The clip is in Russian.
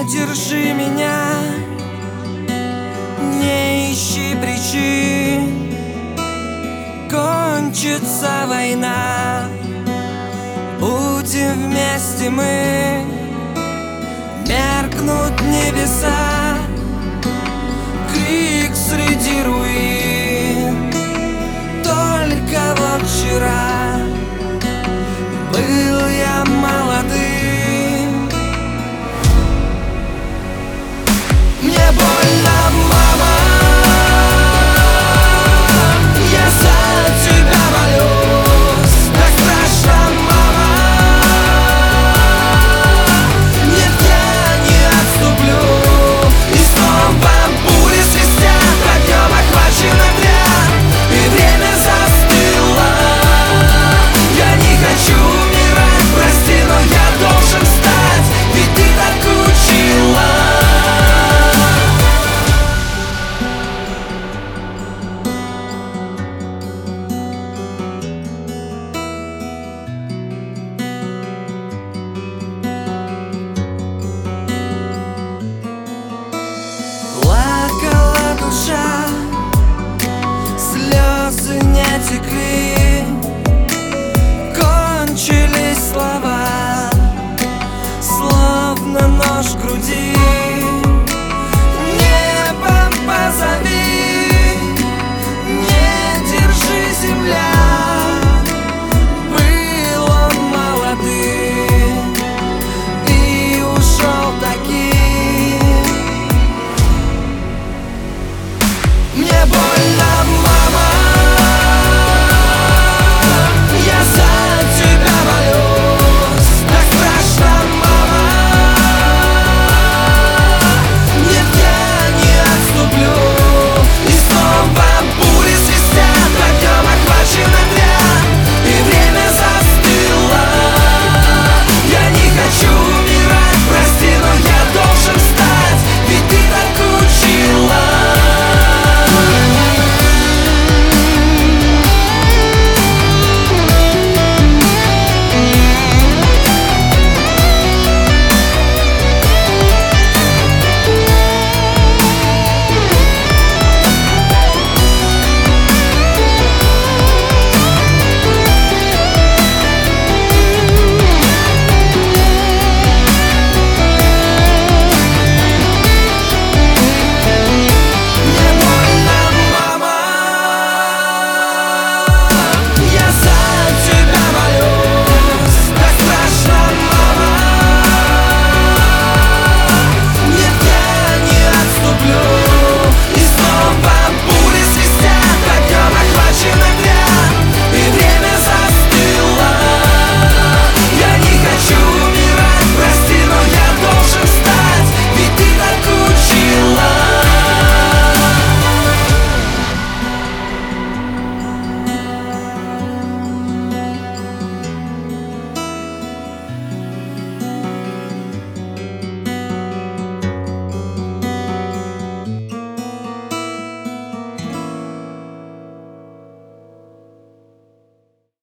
Не держи меня, не ищи причин. Кончится война, будем вместе мы. Меркнут небеса, крик среди руин. Только вот вчера был я молодым. Мне больно, мама, я за тебя молюсь. Так страшно, мама, нет, я не отступлю. И снова пули свистят, огнем охвачен отряд, и время застыло. Я не хочу умирать, прости, но я должен встать, ведь ты так учила. Плакала душа, слезы не текли, кончились слова, словно нож в груди.